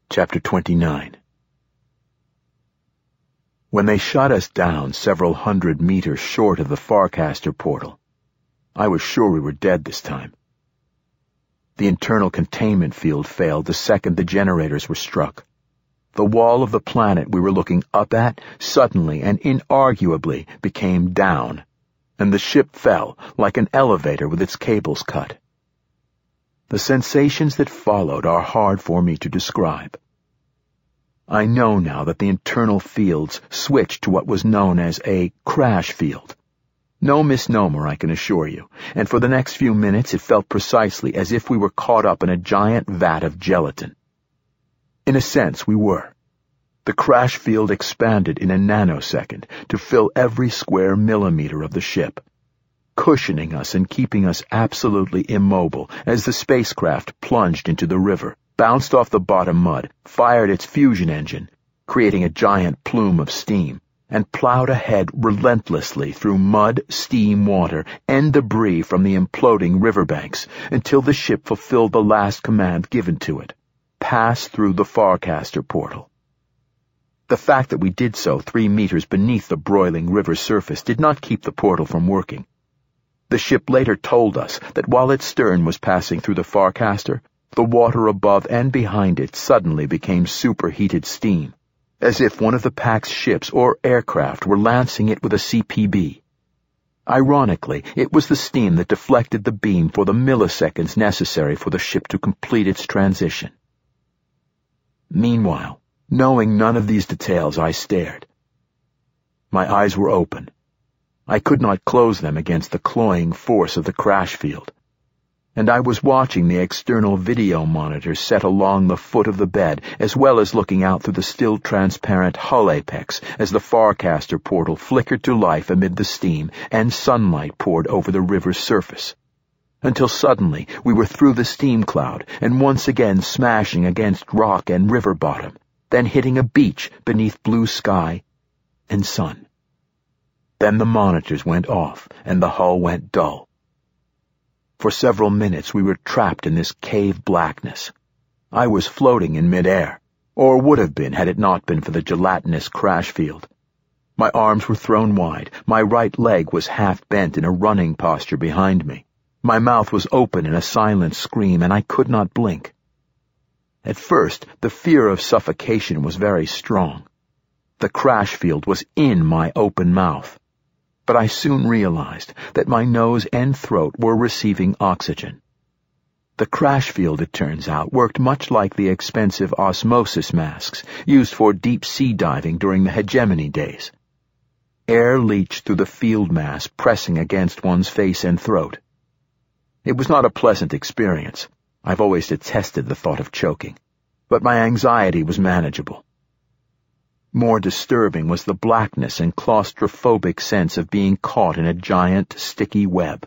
Chapter 29. When they shot us down several hundred meters short of the Farcaster portal, I was sure we were dead this time. The internal containment field failed the second the generators were struck. The wall of the planet we were looking up at suddenly and inarguably became down, and the ship fell like an elevator with its cables cut. The sensations that followed are hard for me to describe. I know now that the internal fields switched to what was known as a crash field. No misnomer, I can assure you, and for the next few minutes it felt precisely as if we were caught up in a giant vat of gelatin. In a sense, we were. The crash field expanded in a nanosecond to fill every square millimeter of the ship, cushioning us and keeping us absolutely immobile as the spacecraft plunged into the river, bounced off the bottom mud, fired its fusion engine, creating a giant plume of steam, and plowed ahead relentlessly through mud, steam, water, and debris from the imploding riverbanks until the ship fulfilled the last command given to it: pass through the Farcaster portal. The fact that we did so 3 meters beneath the broiling river surface did not keep the portal from working. The ship later told us that while its stern was passing through the Farcaster, the water above and behind it suddenly became superheated steam, as if one of the pack's ships or aircraft were lancing it with a CPB. Ironically, it was the steam that deflected the beam for the milliseconds necessary for the ship to complete its transition. Meanwhile, knowing none of these details, I stared. My eyes were open. I could not close them against the cloying force of the crash field, and I was watching the external video monitor set along the foot of the bed, as well as looking out through the still transparent hull apex as the Farcaster portal flickered to life amid the steam and sunlight poured over the river's surface, until suddenly we were through the steam cloud and once again smashing against rock and river bottom, then hitting a beach beneath blue sky and sun. Then the monitors went off and the hull went dull. For several minutes we were trapped in this cave blackness. I was floating in midair, or would have been had it not been for the gelatinous crash field. My arms were thrown wide, my right leg was half bent in a running posture behind me. My mouth was open in a silent scream, and I could not blink. At first, the fear of suffocation was very strong. The crash field was in my open mouth. But I soon realized that my nose and throat were receiving oxygen. The crash field, it turns out, worked much like the expensive osmosis masks used for deep-sea diving during the hegemony days. Air leached through the field mass, pressing against one's face and throat. It was not a pleasant experience. I've always detested the thought of choking, but my anxiety was manageable. More disturbing was the blackness and claustrophobic sense of being caught in a giant, sticky web.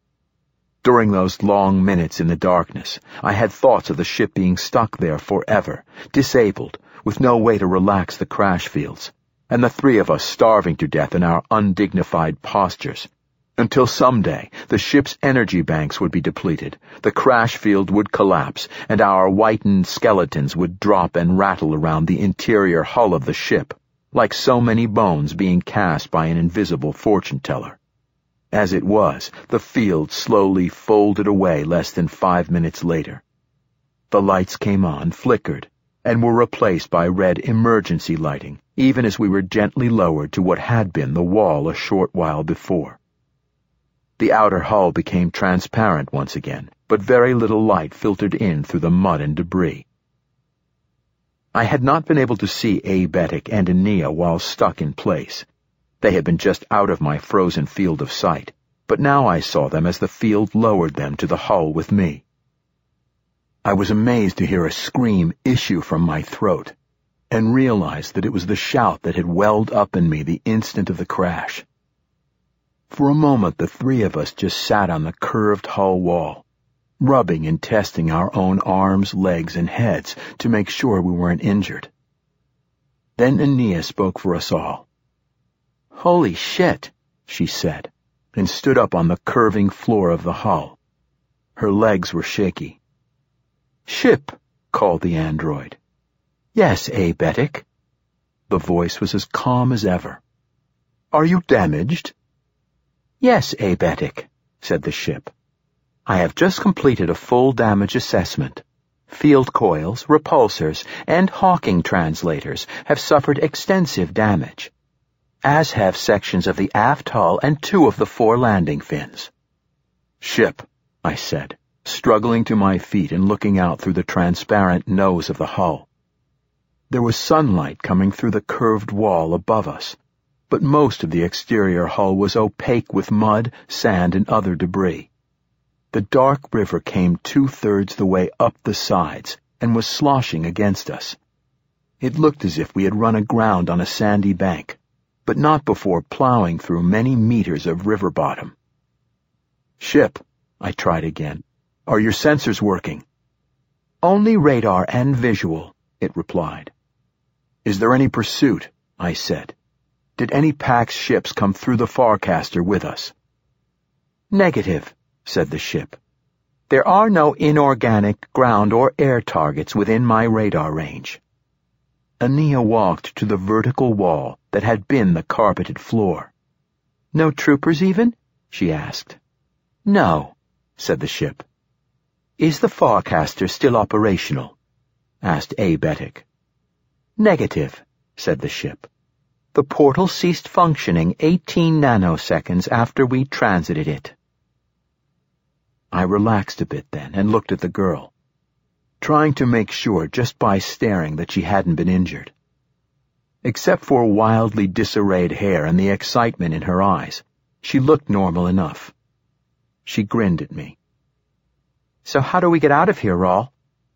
During those long minutes in the darkness, I had thoughts of the ship being stuck there forever, disabled, with no way to relax the crash fields, and the 3 of us starving to death in our undignified postures, until someday the ship's energy banks would be depleted, the crash field would collapse, and our whitened skeletons would drop and rattle around the interior hull of the ship, like so many bones being cast by an invisible fortune-teller. As it was, the field slowly folded away less than 5 minutes later. The lights came on, flickered, and were replaced by red emergency lighting, even as we were gently lowered to what had been the wall a short while before. The outer hull became transparent once again, but very little light filtered in through the mud and debris. I had not been able to see Abetic and Ania while stuck in place. They had been just out of my frozen field of sight, but now I saw them as the field lowered them to the hull with me. I was amazed to hear a scream issue from my throat, and realized that it was the shout that had welled up in me the instant of the crash. For a moment, the 3 of us just sat on the curved hull wall, rubbing and testing our own arms, legs, and heads to make sure we weren't injured. Then Ania spoke for us all. "Holy shit," she said, and stood up on the curving floor of the hull. Her legs were shaky. "Ship," called the android. Yes, Abetic. The voice was as calm as ever. Are you damaged? Yes, Abetic, said the ship. I have just completed a full damage assessment. Field coils, repulsors, and Hawking translators have suffered extensive damage, as have sections of the aft hull and 2 of the 4 landing fins. Ship, I said, struggling to my feet and looking out through the transparent nose of the hull. There was sunlight coming through the curved wall above us, but most of the exterior hull was opaque with mud, sand, and other debris. The dark river came 2/3 the way up the sides and was sloshing against us. It looked as if we had run aground on a sandy bank, but not before plowing through many meters of river bottom. Ship, I tried again. Are your sensors working? Only radar and visual, it replied. Is there any pursuit? I said. Did any Pax ships come through the Farcaster with us? Negative, said the ship. There are no inorganic ground or air targets within my radar range. Ania walked to the vertical wall that had been the carpeted floor. No troopers even? She asked. No, said the ship. Is the Farcaster still operational? Asked Abetic. Negative, said the ship. The portal ceased functioning 18 nanoseconds after we transited it. I relaxed a bit then and looked at the girl, trying to make sure just by staring that she hadn't been injured. Except for wildly disarrayed hair and the excitement in her eyes, she looked normal enough. She grinned at me. So how do we get out of here, Rawl?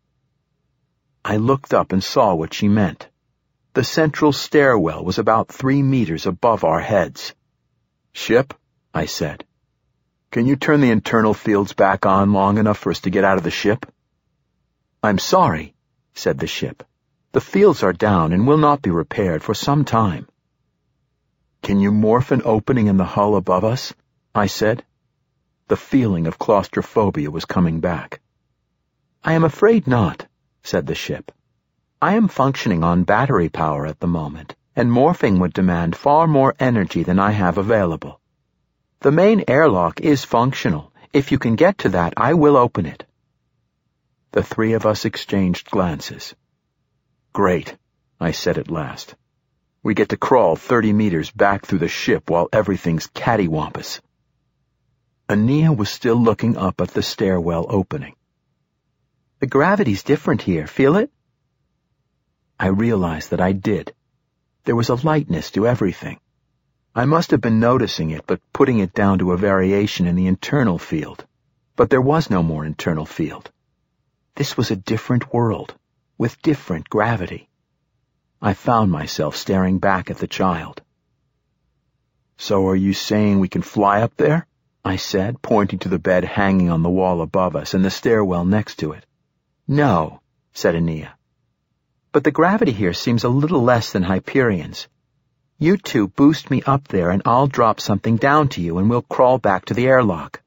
I looked up and saw what she meant. The central stairwell was about 3 meters above our heads. Ship, I said. Can you turn the internal fields back on long enough for us to get out of the ship? I'm sorry, said the ship. The fields are down and will not be repaired for some time. Can you morph an opening in the hull above us? I said. The feeling of claustrophobia was coming back. I am afraid not, said the ship. I am functioning on battery power at the moment, and morphing would demand far more energy than I have available. The main airlock is functional. If you can get to that, I will open it. The 3 of us exchanged glances. Great, I said at last. We get to crawl 30 meters back through the ship while everything's cattywampus. Ania was still looking up at the stairwell opening. The gravity's different here, feel it? I realized that I did. There was a lightness to everything. I must have been noticing it, but putting it down to a variation in the internal field. But there was no more internal field. This was a different world, with different gravity. I found myself staring back at the child. So are you saying we can fly up there? I said, pointing to the bed hanging on the wall above us and the stairwell next to it. No, said Ania. But the gravity here seems a little less than Hyperion's. You 2 boost me up there and I'll drop something down to you and we'll crawl back to the airlock.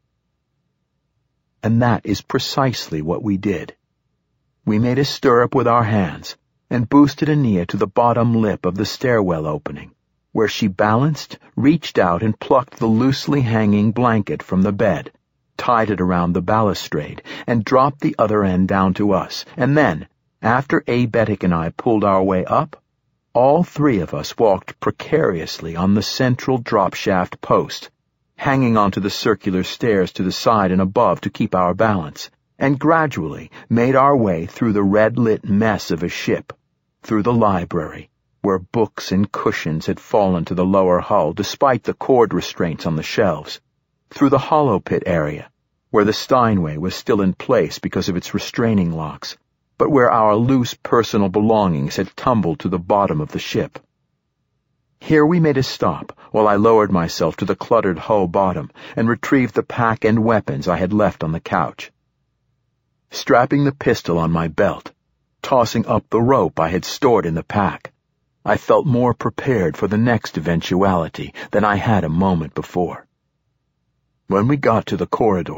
And that is precisely what we did. We made a stirrup with our hands and boosted Ania to the bottom lip of the stairwell opening, where she balanced, reached out and plucked the loosely hanging blanket from the bed, tied it around the balustrade, and dropped the other end down to us. And then, after Abetic and I pulled our way up, all 3 of us walked precariously on the central drop shaft post, hanging onto the circular stairs to the side and above to keep our balance, and gradually made our way through the red-lit mess of a ship, through the library, where books and cushions had fallen to the lower hull despite the cord restraints on the shelves, through the hollow pit area, where the Steinway was still in place because of its restraining locks, but where our loose personal belongings had tumbled to the bottom of the ship. Here we made a stop while I lowered myself to the cluttered hull bottom and retrieved the pack and weapons I had left on the couch. Strapping the pistol on my belt, tossing up the rope I had stored in the pack, I felt more prepared for the next eventuality than I had a moment before. When we got to the corridor,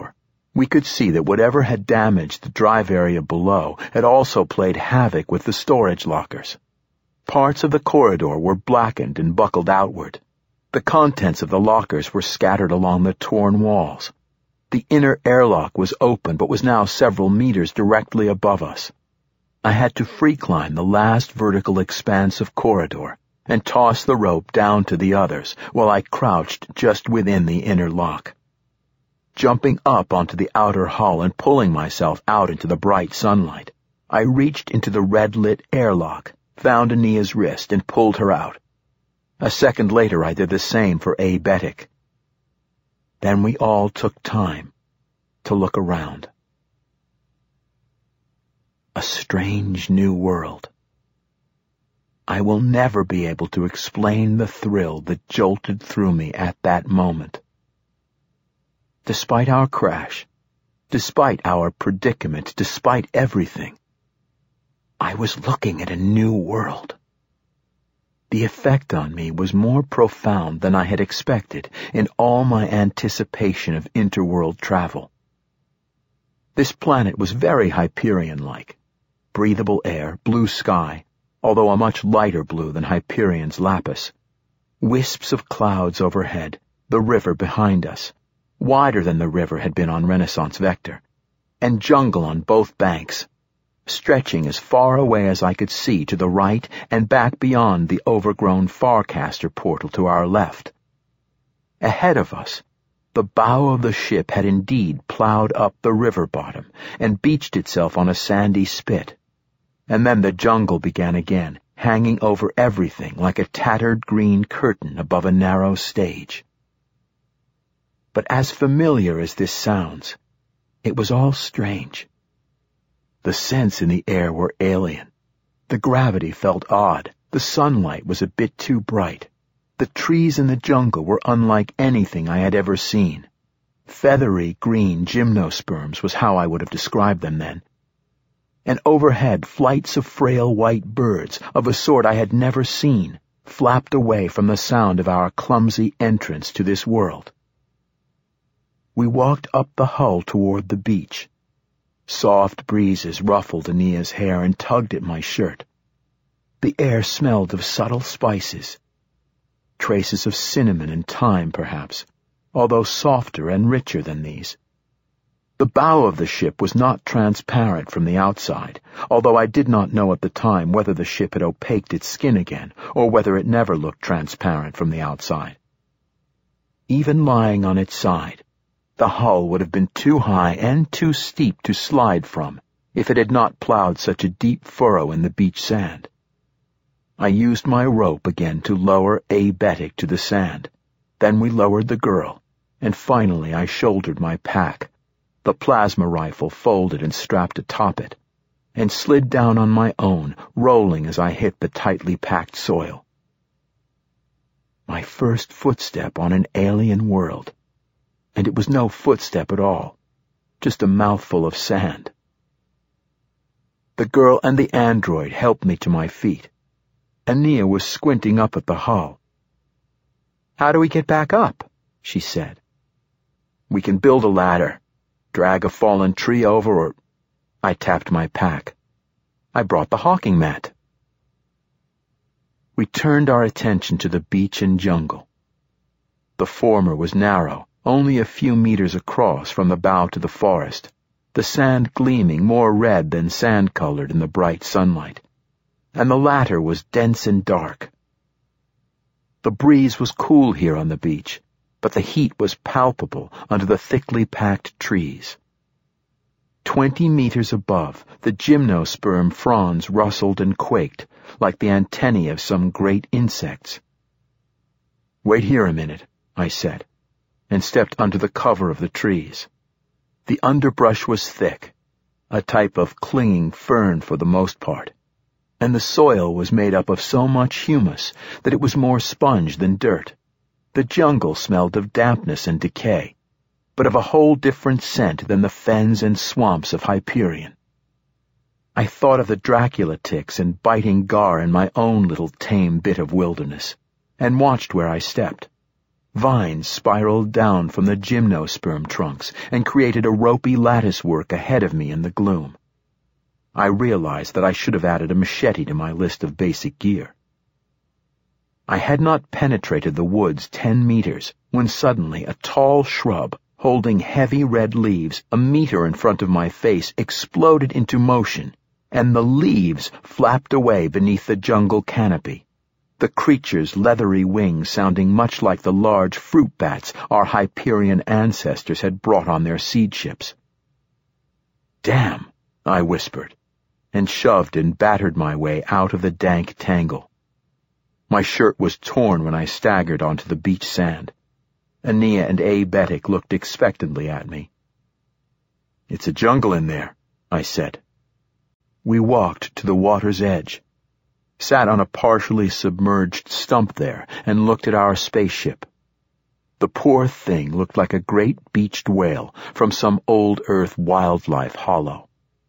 We could see that whatever had damaged the drive area below had also played havoc with the storage lockers. Parts of the corridor were blackened and buckled outward. The contents of the lockers were scattered along the torn walls. The inner airlock was open but was now several meters directly above us. I had to free climb the last vertical expanse of corridor and toss the rope down to the others while I crouched just within the inner lock. Jumping up onto the outer hull and pulling myself out into the bright sunlight, I reached into the red-lit airlock, found Ania's wrist, and pulled her out. A second later I did the same for A. Bettick. Then we all took time to look around. A strange new world. I will never be able to explain the thrill that jolted through me at that moment. Despite our crash, despite our predicament, despite everything, I was looking at a new world. The effect on me was more profound than I had expected in all my anticipation of interworld travel. This planet was very Hyperion-like. Breathable air, blue sky, although a much lighter blue than Hyperion's lapis. Wisps of clouds overhead, the river behind us, wider than the river had been on Renaissance Vector, and jungle on both banks, stretching as far away as I could see to the right and back beyond the overgrown Farcaster portal to our left. Ahead of us, the bow of the ship had indeed plowed up the river bottom and beached itself on a sandy spit. And then the jungle began again, hanging over everything like a tattered green curtain above a narrow stage. But as familiar as this sounds, it was all strange. The scents in the air were alien. The gravity felt odd. The sunlight was a bit too bright. The trees in the jungle were unlike anything I had ever seen. Feathery green gymnosperms was how I would have described them then. And overhead, flights of frail white birds, of a sort I had never seen, flapped away from the sound of our clumsy entrance to this world. We walked up the hull toward the beach. Soft breezes ruffled Ania's hair and tugged at my shirt. The air smelled of subtle spices. Traces of cinnamon and thyme, perhaps, although softer and richer than these. The bow of the ship was not transparent from the outside, although I did not know at the time whether the ship had opaqued its skin again, or whether it never looked transparent from the outside. Even lying on its side, the hull would have been too high and too steep to slide from if it had not plowed such a deep furrow in the beach sand. I used my rope again to lower A. Bettick to the sand. Then we lowered the girl, and finally I shouldered my pack, the plasma rifle folded and strapped atop it, and slid down on my own, rolling as I hit the tightly packed soil. My first footstep on an alien world. And it was no footstep at all, just a mouthful of sand. The girl and the android helped me to my feet. Ania was squinting up at the hull. "How do we get back up?" she said. "We can build a ladder, drag a fallen tree over, or—" I tapped my pack. "I brought the hawking mat." We turned our attention to the beach and jungle. The former was narrow, only a few meters across from the bow to the forest, the sand gleaming more red than sand-colored in the bright sunlight, and the latter was dense and dark. The breeze was cool here on the beach, but the heat was palpable under the thickly packed trees. 20 meters above, the gymnosperm fronds rustled and quaked like the antennae of some great insects. "Wait here a minute," I said, and stepped under the cover of the trees. The underbrush was thick, a type of clinging fern for the most part, and the soil was made up of so much humus that it was more sponge than dirt. The jungle smelled of dampness and decay, but of a whole different scent than the fens and swamps of Hyperion. I thought of the Dracula ticks and biting gar in my own little tame bit of wilderness, and watched where I stepped. Vines spiraled down from the gymnosperm trunks and created a ropey latticework ahead of me in the gloom. I realized that I should have added a machete to my list of basic gear. I had not penetrated the woods 10 meters when suddenly a tall shrub, holding heavy red leaves a meter in front of my face, exploded into motion, and the leaves flapped away beneath the jungle canopy, the creature's leathery wings sounding much like the large fruit bats our Hyperion ancestors had brought on their seed ships. "Damn," I whispered, and shoved and battered my way out of the dank tangle. My shirt was torn when I staggered onto the beach sand. Ania and Aebetic looked expectantly at me. "It's a jungle in there," I said. We walked to the water's edge, sat on a partially submerged stump there, and looked at our spaceship. The poor thing looked like a great beached whale from some old Earth wildlife hollow.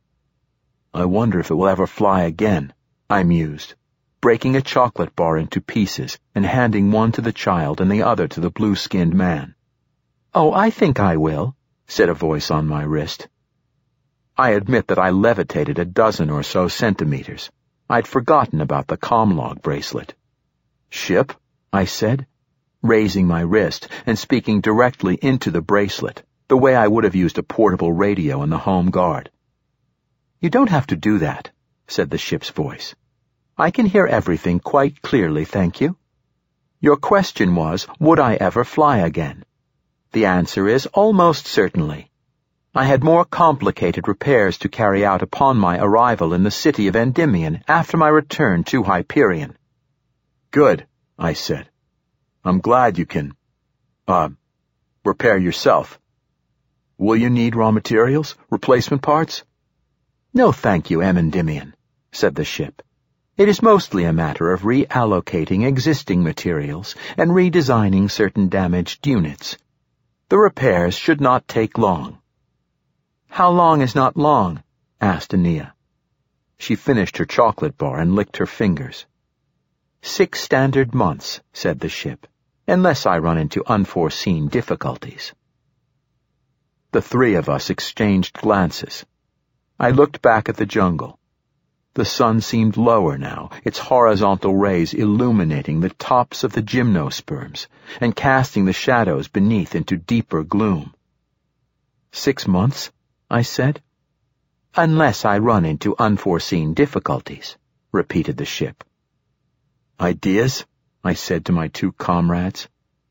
"I wonder if it will ever fly again," I mused, breaking a chocolate bar into pieces and handing one to the child and the other to the blue-skinned man. "Oh, I think I will," said a voice on my wrist. I admit that I levitated a dozen or so centimeters. I'd forgotten about the Comlog bracelet. "Ship?" I said, raising my wrist and speaking directly into the bracelet, the way I would have used a portable radio in the Home Guard. "You don't have to do that," said the ship's voice. "I can hear everything quite clearly, thank you. Your question was, would I ever fly again? The answer is almost certainly. I had more complicated repairs to carry out upon my arrival in the city of Endymion after my return to Hyperion." "Good," I said. "I'm glad you can, repair yourself. Will you need raw materials, replacement parts?" "No, thank you, Endymion," said the ship. "It is mostly a matter of reallocating existing materials and redesigning certain damaged units. The repairs should not take long." "How long is not long?" asked Ania. She finished her chocolate bar and licked her fingers. 6 standard months, said the ship, unless I run into unforeseen difficulties. The 3 of us exchanged glances. I looked back at the jungle. The sun seemed lower now, its horizontal rays illuminating the tops of the gymnosperms and casting the shadows beneath into deeper gloom. 6 months? I said. "Unless I run into unforeseen difficulties," repeated the ship. "Ideas?" I said to my 2 comrades.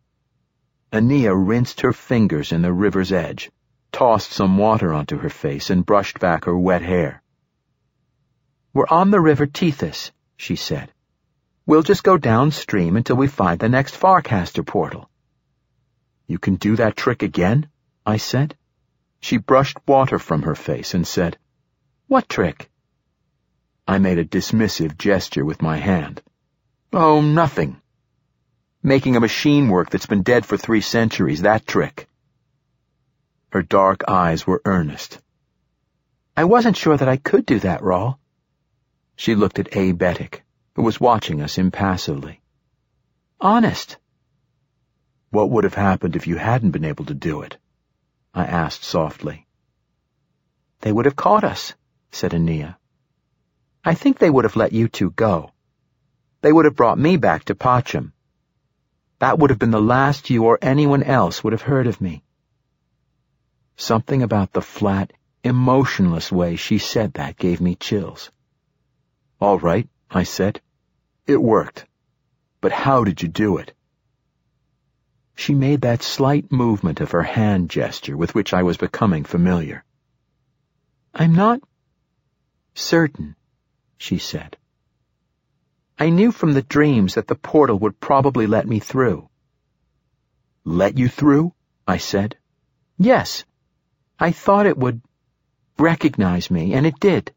Ania rinsed her fingers in the river's edge, tossed some water onto her face, and brushed back her wet hair. "We're on the river Tethys," she said. "We'll just go downstream until we find the next Farcaster portal." "You can do that trick again?" I said. She brushed water from her face and said, "What trick?" I made a dismissive gesture with my hand. "Oh, nothing. Making a machine work that's been dead for 3 centuries, that trick." Her dark eyes were earnest. "I wasn't sure that I could do that, Rawl." She looked at Aebetic, who was watching us impassively. "Honest." "What would have happened if you hadn't been able to do it?" I asked softly. "They would have caught us," said Ania. "I think they would have let you 2 go. They would have brought me back to Pacham. That would have been the last you or anyone else would have heard of me." Something about the flat, emotionless way she said that gave me chills. "All right," I said. "It worked. But how did you do it?" She made that slight movement of her hand gesture with which I was becoming familiar. "I'm not certain," she said. "I knew from the dreams that the portal would probably let me through." "Let you through?" I said. "Yes. I thought it would recognize me, and it did."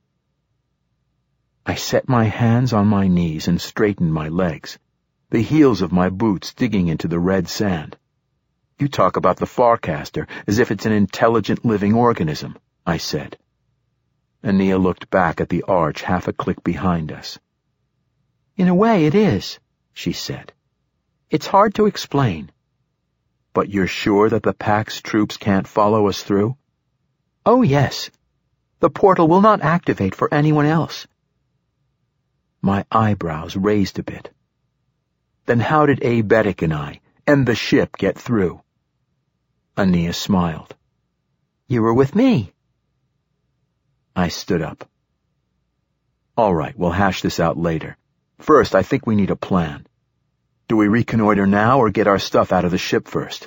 I set my hands on my knees and straightened my legs, the heels of my boots digging into the red sand. "You talk about the Farcaster as if it's an intelligent living organism," I said. Ania looked back at the arch half a click behind us. "In a way it is," she said. "It's hard to explain. But you're sure that the Pax troops can't follow us through? Oh, yes. The portal will not activate for anyone else. My eyebrows raised a bit. Then how did Abetic and I and the ship get through? Aeneas smiled. You were with me. I stood up. All right, we'll hash this out later. First, I think we need a plan. Do we reconnoiter now or get our stuff out of the ship first?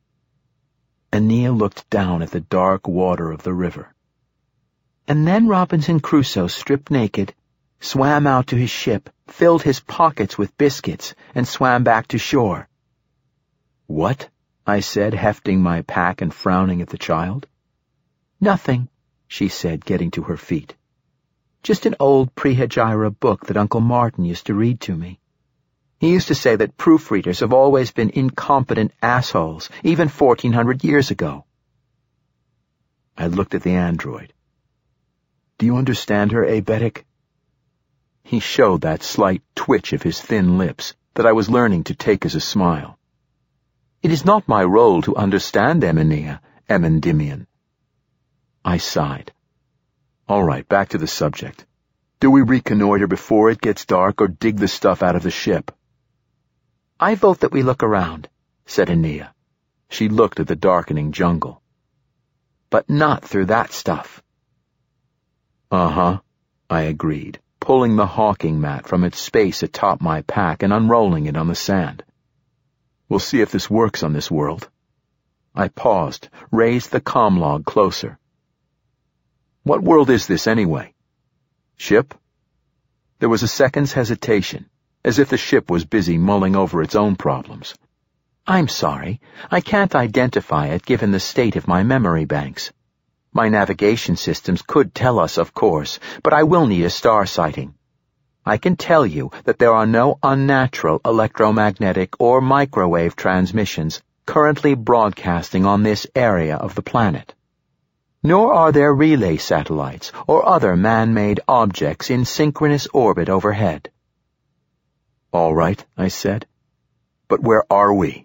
Aeneas looked down at the dark water of the river. And then Robinson Crusoe, stripped naked, swam out to his ship, filled his pockets with biscuits, and swam back to shore. What? I said, hefting my pack and frowning at the child. Nothing, she said, getting to her feet. Just an old Prehagira book that Uncle Martin used to read to me. He used to say that proofreaders have always been incompetent assholes, even 1400 years ago. I looked at the android. Do you understand her, Abetic? He showed that slight twitch of his thin lips that I was learning to take as a smile. It is not my role to understand Aeneas, Endymion. I sighed. All right, back to the subject. Do we reconnoiter before it gets dark or dig the stuff out of the ship? I vote that we look around, said Aeneas. She looked at the darkening jungle. But not through that stuff. Uh-huh, I agreed, pulling the hawking mat from its space atop my pack and unrolling it on the sand. We'll see if this works on this world. I paused, raised the comm-log closer. What world is this, anyway? Ship? There was a second's hesitation, as if the ship was busy mulling over its own problems. I'm sorry, I can't identify it given the state of my memory banks. My navigation systems could tell us, of course, but I will need a star sighting. I can tell you that there are no unnatural electromagnetic or microwave transmissions currently broadcasting on this area of the planet. Nor are there relay satellites or other man-made objects in synchronous orbit overhead. All right, I said. But where are we?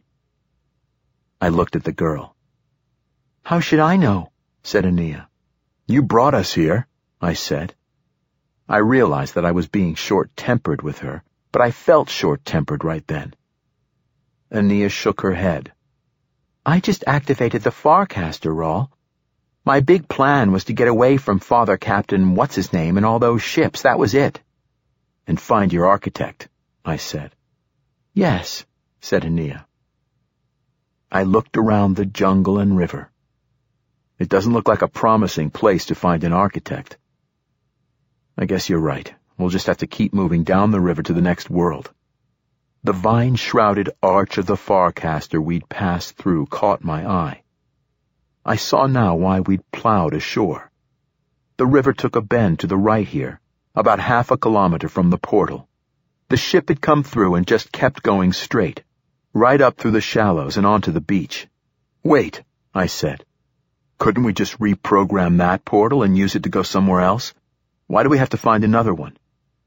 I looked at the girl. How should I know? Said Aeneas. You brought us here, I said. I realized that I was being short-tempered with her, but I felt short-tempered right then. Aeneas shook her head. I just activated the Farcaster, Rawl. My big plan was to get away from Father Captain What's-His-Name and all those ships, that was it. And find your architect, I said. Yes, said Aeneas. I looked around the jungle and river. It doesn't look like a promising place to find an architect. I guess you're right. We'll just have to keep moving down the river to the next world. The vine-shrouded arch of the Farcaster we'd passed through caught my eye. I saw now why we'd plowed ashore. The river took a bend to the right here, about half a kilometer from the portal. The ship had come through and just kept going straight, right up through the shallows and onto the beach. Wait, I said. Couldn't we just reprogram that portal and use it to go somewhere else? Why do we have to find another one?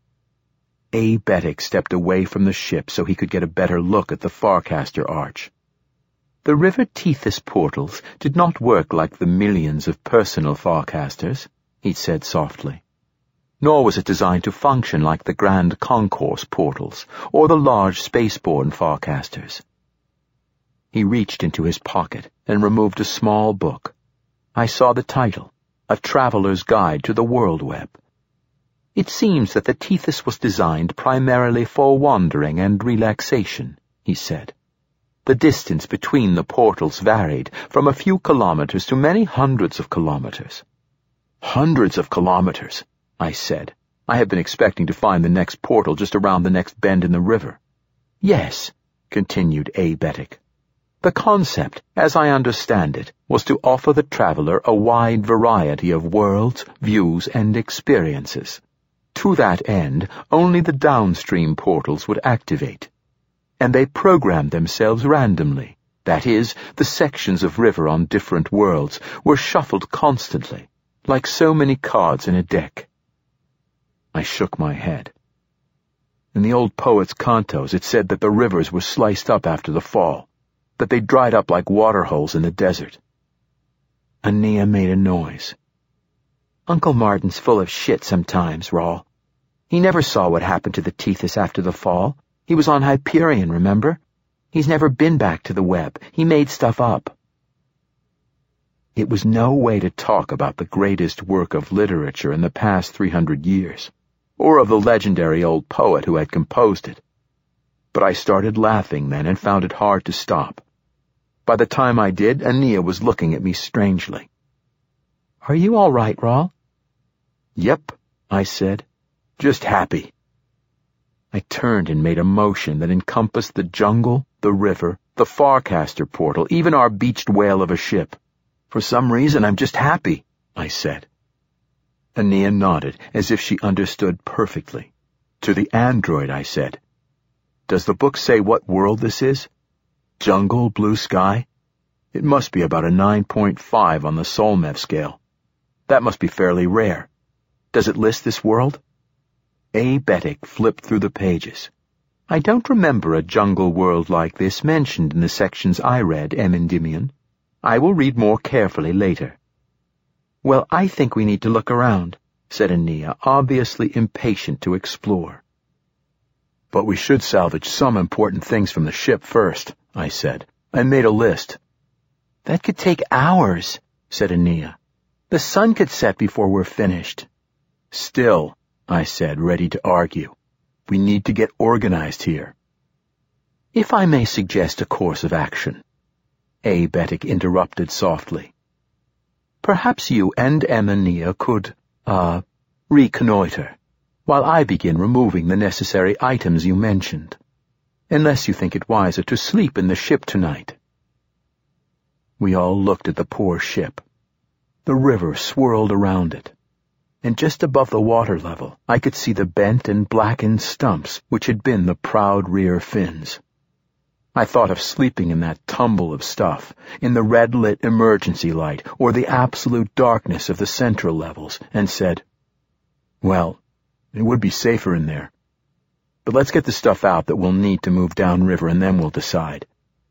Abetic stepped away from the ship so he could get a better look at the Farcaster arch. The River Tethys portals did not work like the millions of personal Farcasters, he said softly. Nor was it designed to function like the Grand Concourse portals or the large spaceborne Farcasters. He reached into his pocket and removed a small book. I saw the title, A Traveler's Guide to the World Web. It seems that the Tethys was designed primarily for wandering and relaxation, he said. The distance between the portals varied from a few kilometers to many hundreds of kilometers. Hundreds of kilometers, I said. I had been expecting to find the next portal just around the next bend in the river. Yes, continued Abetic. The concept, as I understand it, was to offer the traveler a wide variety of worlds, views, and experiences. To that end, only the downstream portals would activate. And they programmed themselves randomly. That is, the sections of river on different worlds were shuffled constantly, like so many cards in a deck. I shook my head. In the old poet's cantos, it said that the rivers were sliced up after the fall. but they dried up like water holes in the desert. Ania made a noise. Uncle Martin's full of shit sometimes, Rawl. He never saw what happened to the Tethys after the fall. He was on Hyperion, remember? He's never been back to the web. He made stuff up. It was no way to talk about the greatest work of literature in the past 300 years, or of the legendary old poet who had composed it. But I started laughing then and found it hard to stop. By the time I did, Ania was looking at me strangely. Are you all right, Rawl? Yep, I said. Just happy. I turned and made a motion that encompassed the jungle, the river, the Farcaster portal, even our beached whale of a ship. For some reason, I'm just happy, I said. Ania nodded, as if she understood perfectly. To the android, I said, "Does the book say what world this is? Jungle, blue sky? It must be about a 9.5 on the Solmev scale. That must be fairly rare. Does it list this world?" A. Betic flipped through the pages. "I don't remember a jungle world like this mentioned in the sections I read, Endymion. I will read more carefully later." "Well, I think we need to look around," said Ania, obviously impatient to explore. "But we should salvage some important things from the ship first," I said. I made a list. "That could take hours," said Ania. "The sun could set before we're finished." "Still," I said, ready to argue, "we need to get organized here." "If I may suggest a course of action," A. Betic interrupted softly. "Perhaps you and Ania could, reconnoiter, while I begin removing the necessary items you mentioned, unless you think it wiser to sleep in the ship tonight." We all looked at the poor ship. The river swirled around it, and just above the water level I could see the bent and blackened stumps which had been the proud rear fins. I thought of sleeping in that tumble of stuff, in the red-lit emergency light or the absolute darkness of the central levels, and said, "Well, it would be safer in there. But let's get the stuff out that we'll need to move downriver, and then we'll decide."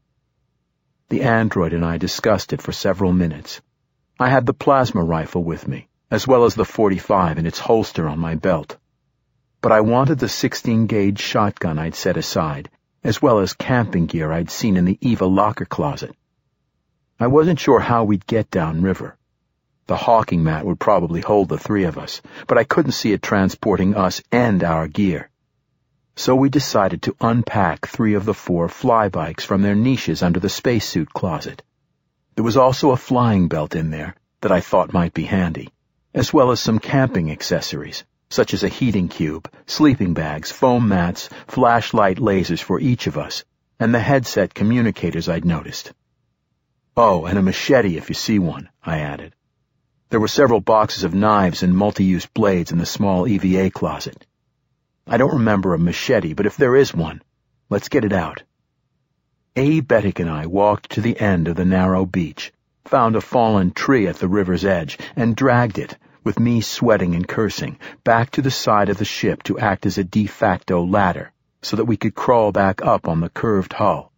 The android and I discussed it for several minutes. I had the plasma rifle with me, as well as the .45 in its holster on my belt. But I wanted the 16-gauge shotgun I'd set aside, as well as camping gear I'd seen in the Eva locker closet. I wasn't sure how we'd get downriver. The hawking mat would probably hold the three of us, but I couldn't see it transporting us and our gear. So we decided to unpack 3 of the 4 flybikes from their niches under the spacesuit closet. There was also a flying belt in there that I thought might be handy, as well as some camping accessories, such as a heating cube, sleeping bags, foam mats, flashlight lasers for each of us, and the headset communicators I'd noticed. "Oh, and a machete if you see one," I added. There were several boxes of knives and multi-use blades in the small EVA closet. I don't remember a machete, but if there is one, let's get it out. A. Betic and I walked to the end of the narrow beach, found a fallen tree at the river's edge, and dragged it, with me sweating and cursing, back to the side of the ship to act as a de facto ladder, so that we could crawl back up on the curved hull.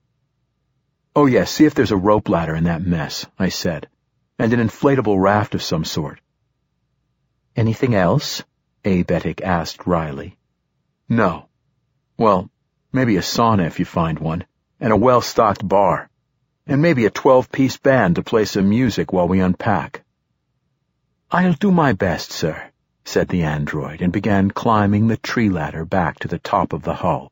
"Oh yes, see if there's a rope ladder in that mess," I said, "and an inflatable raft of some sort." "Anything else?" A. Betic asked wryly. "No. Well, maybe a sauna if you find one, and a well-stocked bar, and maybe a 12-piece band to play some music while we unpack." "I'll do my best, sir," said the android, and began climbing the tree ladder back to the top of the hull.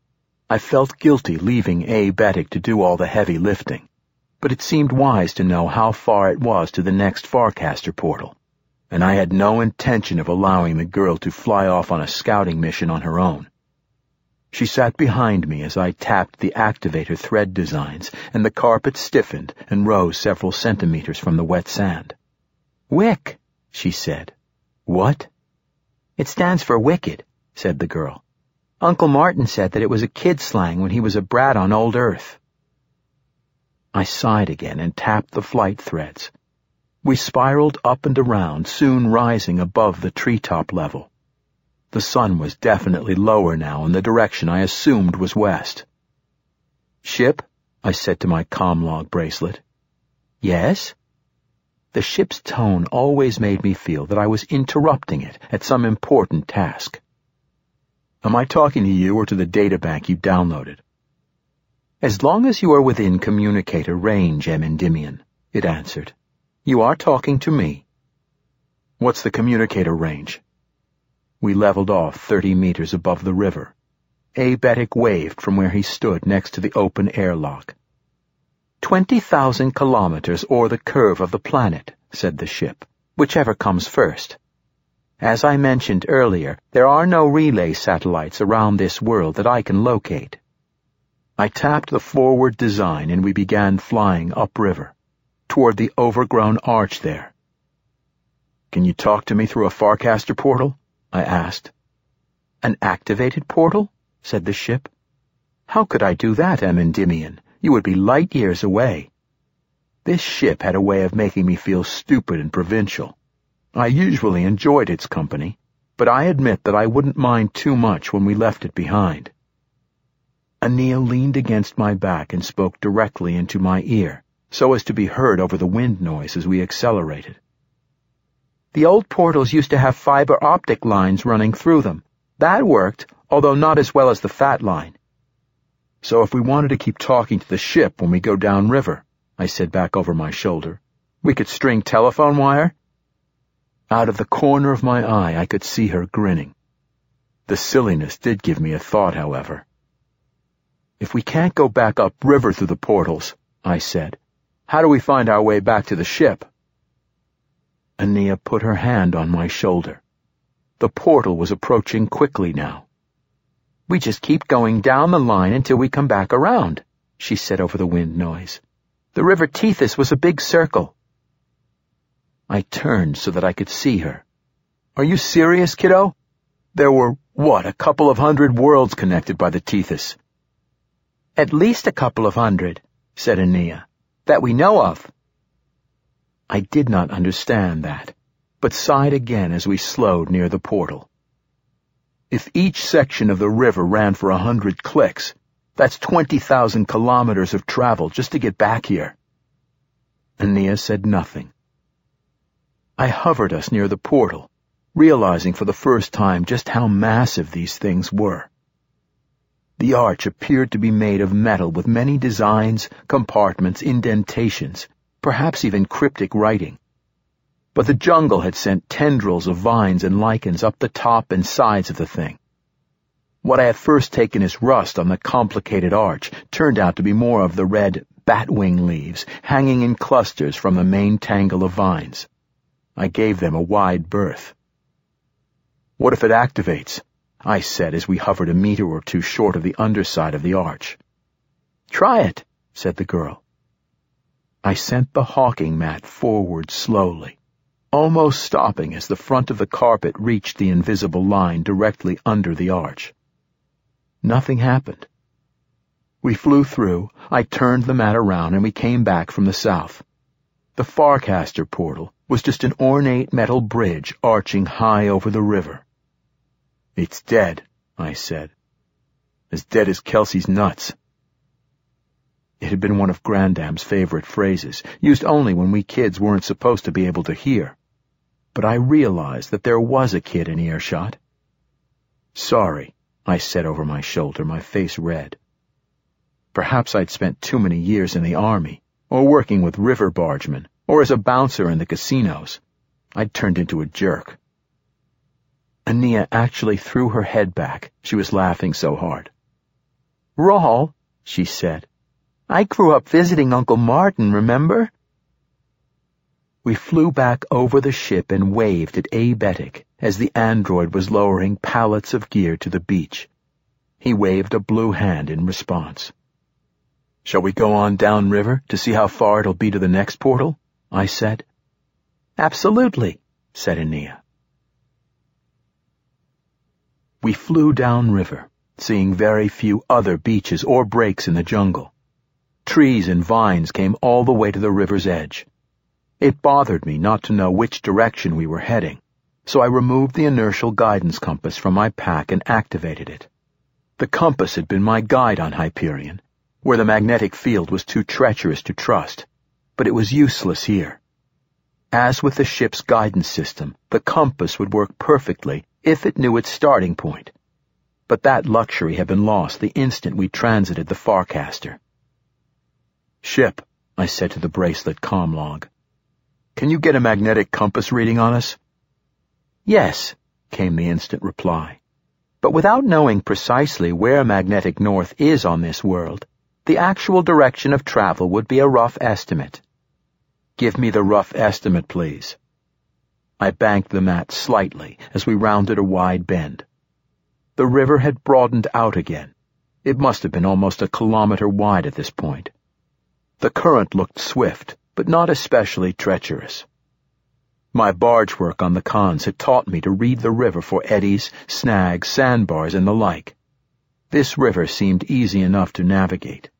I felt guilty leaving A. Betic to do all the heavy lifting, but it seemed wise to know how far it was to the next Farcaster portal, and I had no intention of allowing the girl to fly off on a scouting mission on her own. She sat behind me as I tapped the activator thread designs, and the carpet stiffened and rose several centimeters from the wet sand. "Wick," she said. "What?" "It stands for wicked," said the girl. "Uncle Martin said that it was a kid slang when he was a brat on old Earth." I sighed again and tapped the flight threads. We spiraled up and around, soon rising above the treetop level. The sun was definitely lower now in the direction I assumed was west. "Ship?" I said to my ComLog bracelet. Yes? The ship's tone always made me feel that I was interrupting it at some important task. Am I talking to you or to the databank you downloaded? As long as you are within communicator range, Endymion, it answered. You are talking to me. What's the communicator range? We leveled off 30 meters above the river. Abetic waved from where he stood next to the open airlock. 20,000 kilometers or the curve of the planet, said the ship, whichever comes first. As I mentioned earlier, there are no relay satellites around this world that I can locate. I tapped the forward design and we began flying upriver, toward the overgrown arch there. Can you talk to me through a Farcaster portal? I asked. An activated portal? Said the ship. How could I do that, Endymion? You would be light years away. This ship had a way of making me feel stupid and provincial. I usually enjoyed its company, but I admit that I wouldn't mind too much when we left it behind. Anea leaned against my back and spoke directly into my ear, so as to be heard over the wind noise as we accelerated. The old portals used to have fiber optic lines running through them. That worked, although not as well as the Fat Line. So if we wanted to keep talking to the ship when we go downriver, I said back over my shoulder, we could string telephone wire? Out of the corner of my eye, I could see her grinning. The silliness did give me a thought, however. If we can't go back upriver through the portals, I said, how do we find our way back to the ship? Anea put her hand on my shoulder. The portal was approaching quickly now. We just keep going down the line until we come back around, she said over the wind noise. The River Tethys was a big circle. I turned so that I could see her. Are you serious, kiddo? There were, a couple of 100 worlds connected by the Tethys? At least a couple of 100, said Anea, that we know of. I did not understand that, but sighed again as we slowed near the portal. If each section of the river ran for 100 clicks, that's 20,000 kilometers of travel just to get back here. Anea said nothing. I hovered us near the portal, realizing for the first time just how massive these things were. The arch appeared to be made of metal with many designs, compartments, indentations, perhaps even cryptic writing. But the jungle had sent tendrils of vines and lichens up the top and sides of the thing. What I had first taken as rust on the complicated arch turned out to be more of the red batwing leaves hanging in clusters from the main tangle of vines. I gave them a wide berth. What if it activates? I said as we hovered a meter or two short of the underside of the arch. Try it, said the girl. I sent the hawking mat forward slowly, almost stopping as the front of the carpet reached the invisible line directly under the arch. Nothing happened. We flew through, I turned the mat around, and we came back from the south. The Farcaster portal was just an ornate metal bridge arching high over the river. It's dead, I said. As dead as Kelsey's nuts. It had been one of Grandam's favorite phrases, used only when we kids weren't supposed to be able to hear. But I realized that there was a kid in earshot. Sorry, I said over my shoulder, my face red. Perhaps I'd spent too many years in the army, or working with river bargemen, or as a bouncer in the casinos. I'd turned into a jerk. Anea actually threw her head back. She was laughing so hard. Rahl, she said, I grew up visiting Uncle Martin, remember? We flew back over the ship and waved at Abetic as the android was lowering pallets of gear to the beach. He waved a blue hand in response. Shall we go on downriver to see how far it'll be to the next portal? I said. Absolutely, said Anea. We flew downriver, seeing very few other beaches or breaks in the jungle. Trees and vines came all the way to the river's edge. It bothered me not to know which direction we were heading, so I removed the inertial guidance compass from my pack and activated it. The compass had been my guide on Hyperion, where the magnetic field was too treacherous to trust, but it was useless here. As with the ship's guidance system, the compass would work perfectly if it knew its starting point. But that luxury had been lost the instant we transited the Farcaster. "Ship," I said to the bracelet comm-log, "can you get a magnetic compass reading on us?" "Yes," came the instant reply. "But without knowing precisely where magnetic north is on this world, the actual direction of travel would be a rough estimate." "Give me the rough estimate, please." I banked the mat slightly as we rounded a wide bend. The river had broadened out again. It must have been almost a kilometer wide at this point. The current looked swift, but not especially treacherous. My barge work on the cons had taught me to read the river for eddies, snags, sandbars, and the like. This river seemed easy enough to navigate.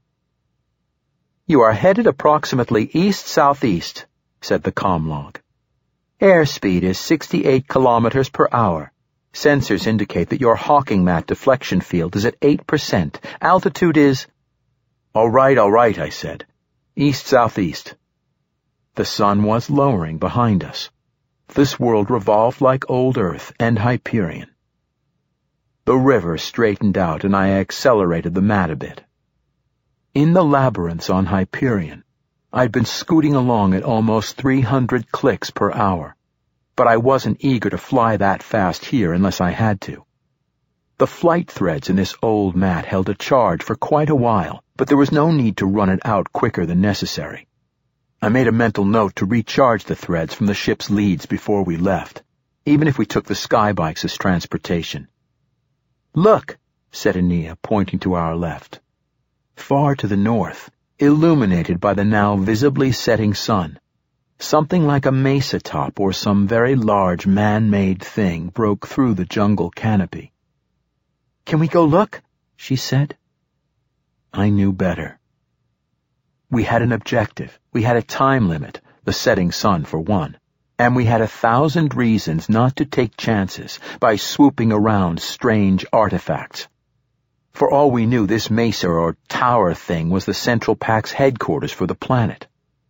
"You are headed approximately east-southeast," said the comm-log. "Airspeed is 68 kilometers per hour. Sensors indicate that your Hawking mat deflection field is at 8%. Altitude is—" All right, I said. "East-southeast." The sun was lowering behind us. This world revolved like old Earth and Hyperion. The river straightened out and I accelerated the mat a bit. In the labyrinths on Hyperion, I'd been scooting along at almost 300 clicks per hour, but I wasn't eager to fly that fast here unless I had to. The flight threads in this old mat held a charge for quite a while, but there was no need to run it out quicker than necessary. I made a mental note to recharge the threads from the ship's leads before we left, even if we took the skybikes as transportation. "Look," said Ania, pointing to our left. Far to the north, illuminated by the now visibly setting sun, something like a mesa top or some very large man-made thing broke through the jungle canopy. "Can we go look?" she said. I knew better. We had an objective, we had a time limit, the setting sun for one, and we had 1,000 reasons not to take chances by swooping around strange artifacts. For all we knew, this mesa or tower thing was the Central Pack's headquarters for the planet.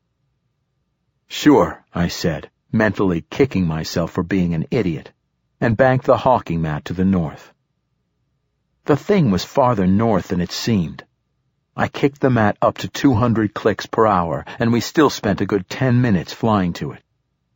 "Sure," I said, mentally kicking myself for being an idiot, and banked the Hawking mat to the north. The thing was farther north than it seemed. I kicked the mat up to 200 clicks per hour, and we still spent a good 10 minutes flying to it.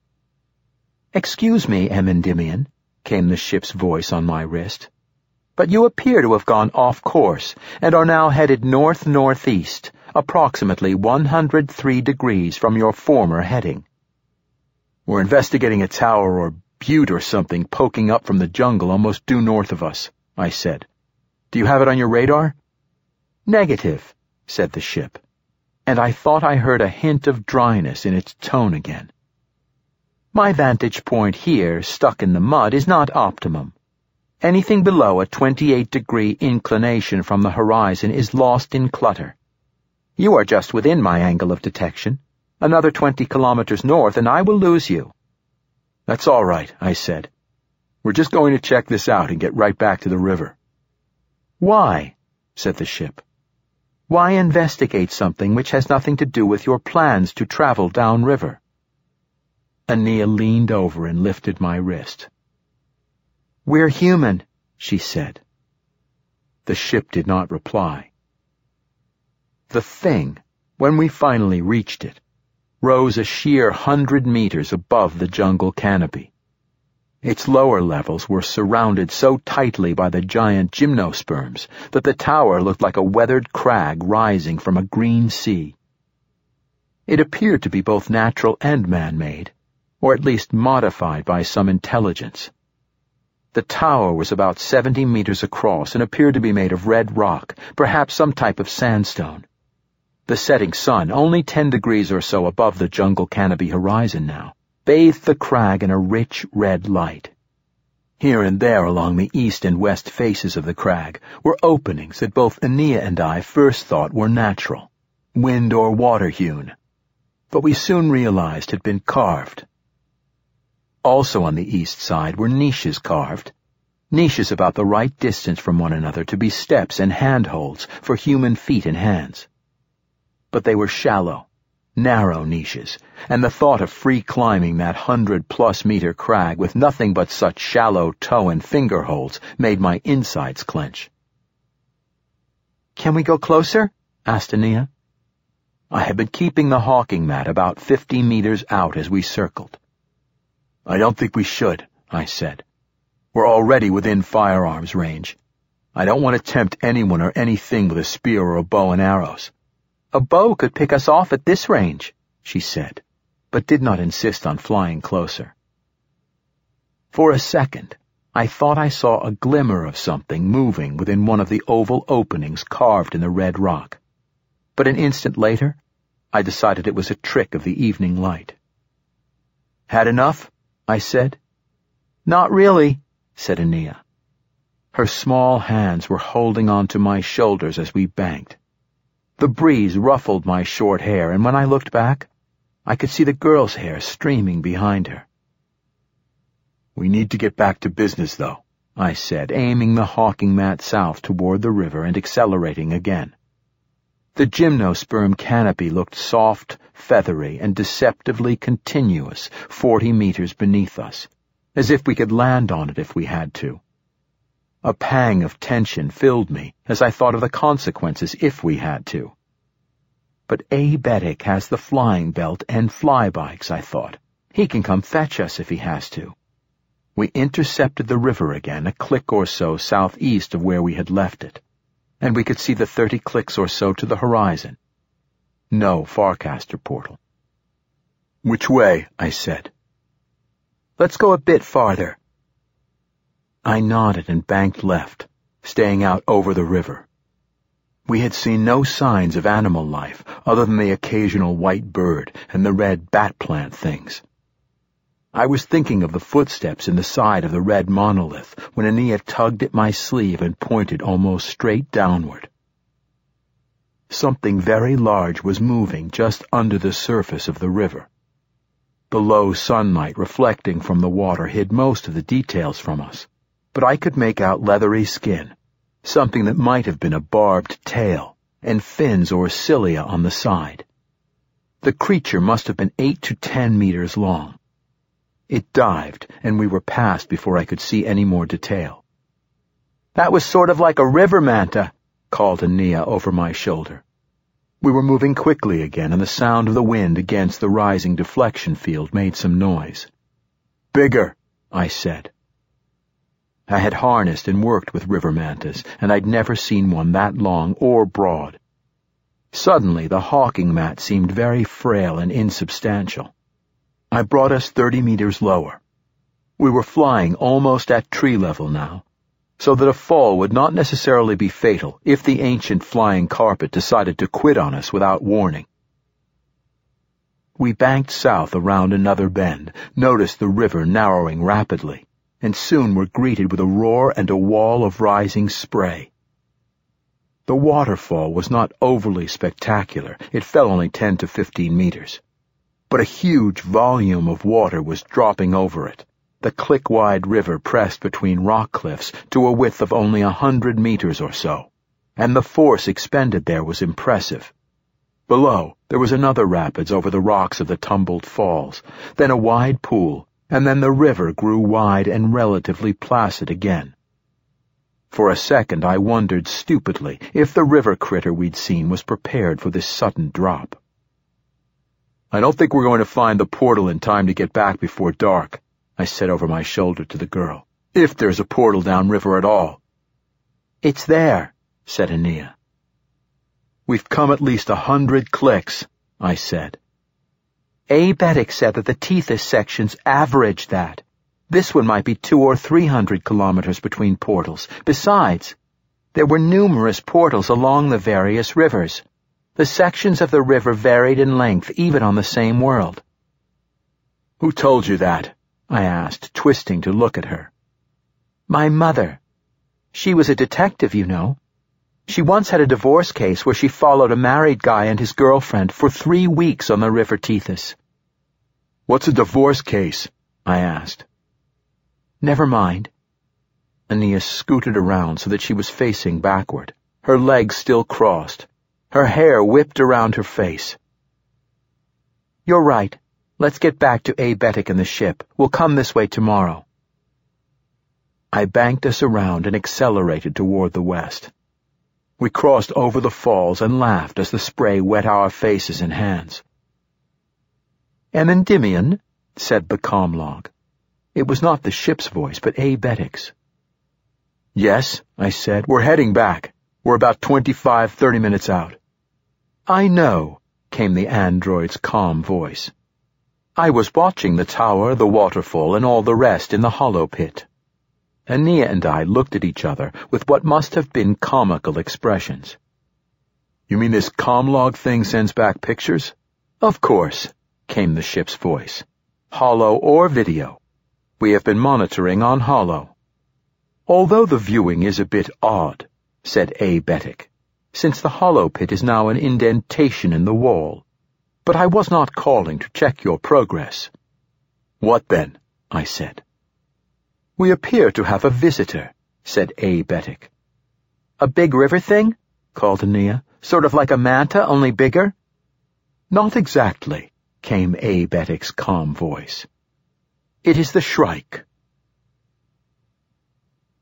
"Excuse me, Endymion," came the ship's voice on my wrist, "but you appear to have gone off course and are now headed north-northeast, approximately 103 degrees from your former heading." "We're investigating a tower or butte or something poking up from the jungle almost due north of us," I said. "Do you have it on your radar?" "Negative," said the ship, and I thought I heard a hint of dryness in its tone again. "My vantage point here, stuck in the mud, is not optimum. Anything below a 28-degree inclination from the horizon is lost in clutter. You are just within my angle of detection. Another 20 kilometers north and I will lose you." "That's all right," I said. "We're just going to check this out and get right back to the river." "Why?" said the ship. "Why investigate something which has nothing to do with your plans to travel downriver?" Ania leaned over and lifted my wrist. "We're human," she said. The ship did not reply. The thing, when we finally reached it, rose a sheer 100 meters above the jungle canopy. Its lower levels were surrounded so tightly by the giant gymnosperms that the tower looked like a weathered crag rising from a green sea. It appeared to be both natural and man-made, or at least modified by some intelligence. The tower was about 70 meters across and appeared to be made of red rock, perhaps some type of sandstone. The setting sun, only 10 degrees or so above the jungle canopy horizon now, bathed the crag in a rich red light. Here and there along the east and west faces of the crag were openings that both Ania and I first thought were natural, wind or water hewn, but we soon realized had been carved. Also on the east side were niches carved, niches about the right distance from one another to be steps and handholds for human feet and hands. But they were shallow, narrow niches, and the thought of free climbing that 100+ meter crag with nothing but such shallow toe and finger holds made my insides clench. "Can we go closer?" asked Ania. I had been keeping the hawking mat about 50 meters out as we circled. "I don't think we should," I said. "We're already within firearms range. I don't want to tempt anyone or anything with a spear or a bow and arrows." "A bow could pick us off at this range," she said, but did not insist on flying closer. For a second, I thought I saw a glimmer of something moving within one of the oval openings carved in the red rock. But an instant later, I decided it was a trick of the evening light. "Had enough?" I said. "Not really," said Ania. Her small hands were holding onto my shoulders as we banked. The breeze ruffled my short hair, and when I looked back, I could see the girl's hair streaming behind her. "We need to get back to business, though," I said, aiming the hawking mat south toward the river and accelerating again. The gymnosperm canopy looked soft, feathery, and deceptively continuous 40 meters beneath us, as if we could land on it if we had to. A pang of tension filled me as I thought of the consequences if we had to. But Aebetic has the flying belt and flybikes, I thought. He can come fetch us if he has to. We intercepted the river again, a click or so southeast of where we had left it, and we could see the 30 clicks or so to the horizon. No Farcaster portal. "Which way?" I said. "Let's go a bit farther." I nodded and banked left, staying out over the river. We had seen no signs of animal life other than the occasional white bird and the red bat plant things. I was thinking of the footsteps in the side of the red monolith when Ania tugged at my sleeve and pointed almost straight downward. Something very large was moving just under the surface of the river. The low sunlight reflecting from the water hid most of the details from us, but I could make out leathery skin, something that might have been a barbed tail, and fins or cilia on the side. The creature must have been 8 to 10 meters long. It dived, and we were past before I could see any more detail. "That was sort of like a river manta," called Ania over my shoulder. We were moving quickly again, and the sound of the wind against the rising deflection field made some noise. "Bigger," I said. I had harnessed and worked with river mantas, and I'd never seen one that long or broad. Suddenly, the hawking mat seemed very frail and insubstantial. I brought us 30 meters lower. We were flying almost at tree level now, so that a fall would not necessarily be fatal if the ancient flying carpet decided to quit on us without warning. We banked south around another bend, noticed the river narrowing rapidly, and soon were greeted with a roar and a wall of rising spray. The waterfall was not overly spectacular. It fell only 10 to 15 meters. But a huge volume of water was dropping over it. The click-wide river pressed between rock cliffs to a width of only 100 meters or so, and the force expended there was impressive. Below, there was another rapids over the rocks of the tumbled falls, then a wide pool, and then the river grew wide and relatively placid again. For a second I wondered stupidly if the river critter we'd seen was prepared for this sudden drop. "I don't think we're going to find the portal in time to get back before dark," I said over my shoulder to the girl. "If there's a portal downriver at all." "It's there," said Ania. "We've come at least 100 clicks," I said. "Aebetic said that the Tethys sections averaged that. This one might be 200 or 300 kilometers between portals. Besides, there were numerous portals along the various rivers. The sections of the river varied in length even on the same world." "Who told you that?" I asked, twisting to look at her. "My mother. She was a detective, you know. She once had a divorce case where she followed a married guy and his girlfriend for 3 weeks on the River Tethys." "What's a divorce case?" I asked. "Never mind." Aeneas scooted around so that she was facing backward, her legs still crossed, her hair whipped around her face. "You're right. Let's get back to Aebetic and the ship. We'll come this way tomorrow." I banked us around and accelerated toward the west. We crossed over the falls and laughed as the spray wet our faces and hands. "And Endymion?" said the comlog. It was not the ship's voice, but Aebetic's. "Yes," I said, "we're heading back. We're about 25-30 minutes out." "I know," came the android's calm voice. "I was watching the tower, the waterfall, and all the rest in the hollow pit." Aenea and I looked at each other with what must have been comical expressions. "You mean this comlog thing sends back pictures?" "Of course," came the ship's voice. "Hollow or video. We have been monitoring on hollow." "Although the viewing is a bit odd," said Aebetic, "since the hollow pit is now an indentation in the wall. But I was not calling to check your progress." "What then?" I said. "We appear to have a visitor," said Aebetic. "A big river thing?" called Aenea. "Sort of like a manta, only bigger?" "Not exactly," came Aebetic's calm voice. "It is the Shrike."